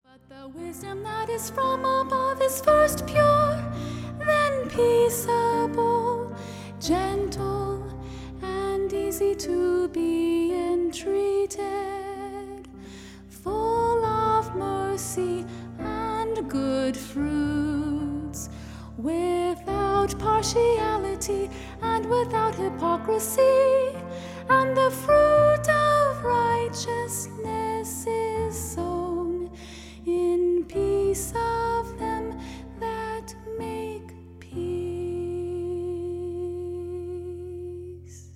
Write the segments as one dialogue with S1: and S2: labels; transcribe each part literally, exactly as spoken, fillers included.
S1: But the wisdom that is from above is first pure, then peaceable, gentle, and easy to be entreated, full of mercy and good fruits, without partiality and without hypocrisy, and the fruit of righteousness is sown in peace of them that make peace.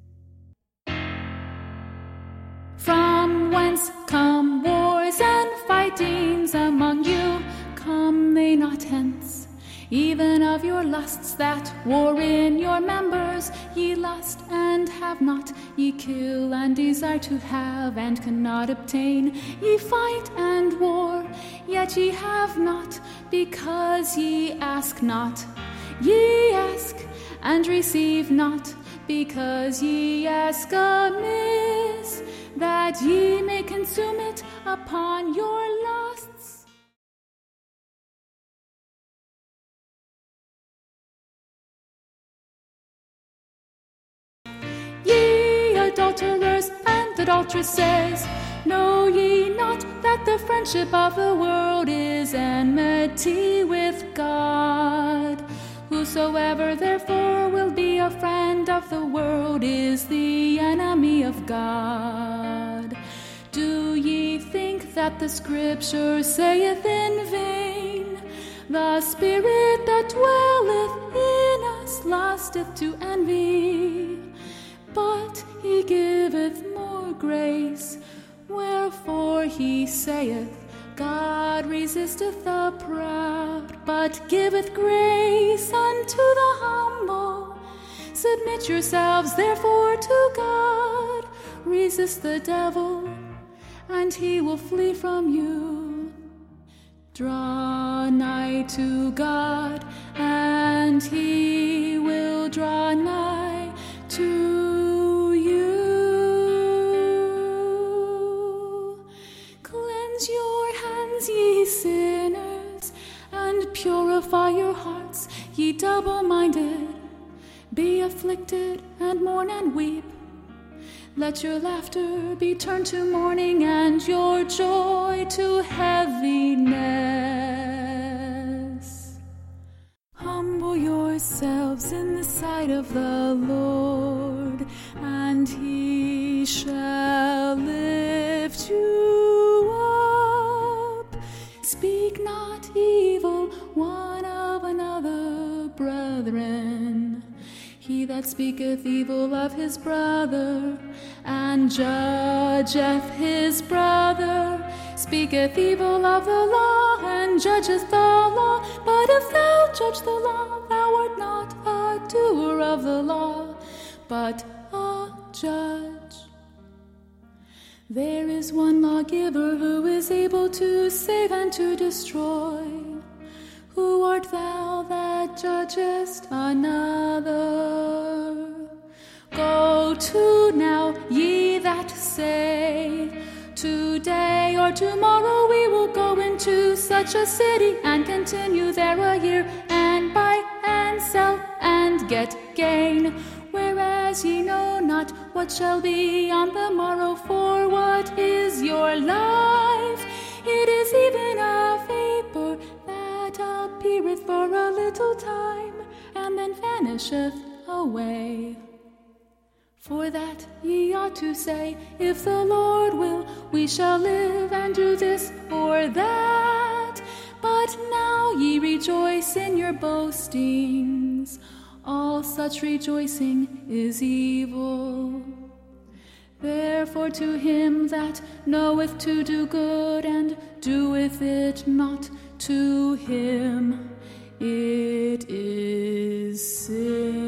S1: From whence come wars and fightings among you? Come they not hence? Even of your lusts that war in your members, ye lust and have not, ye kill and desire to have and cannot obtain, ye fight and war, yet ye have not, because ye ask not. Ye ask and receive not, because ye ask amiss, that ye may consume it upon your lusts. Adulterers and adulteresses, know ye not that the friendship of the world is enmity with God? Whosoever therefore will be a friend of the world is the enemy of God. Do ye think that the Scripture saith in vain, the Spirit that dwelleth in us lusteth to envy? But he giveth more grace, wherefore he saith, God resisteth the proud, but giveth grace unto the humble. Submit yourselves therefore to God, resist the devil, and he will flee from you. Draw nigh to God, and he will draw nigh to you. Your hands, ye sinners, and purify your hearts, ye double-minded. Be afflicted, and mourn and weep. Let your laughter be turned to mourning, and your joy to heaviness. Humble yourselves in the sight of the Lord, and he shall lift you up. Speak not evil one of another, brethren. He that speaketh evil of his brother, and judgeth his brother, speaketh evil of the law, and judgeth the law. But if thou judge the law, thou art not a doer of the law, but a judge. There is one lawgiver who is able to save and to destroy. Who art thou that judgest another? Go to now, ye that say, today or tomorrow we will go into such a city and continue there a year, and buy and sell and get gain. Whereas ye know not what shall be on the morrow, for what is your life? It is even a vapor that appeareth for a little time, and then vanisheth away. For that ye ought to say, if the Lord will, we shall live and do this or that. But now ye rejoice in your boastings. All such rejoicing is evil. Therefore to him that knoweth to do good and doeth it not, to him it is sin.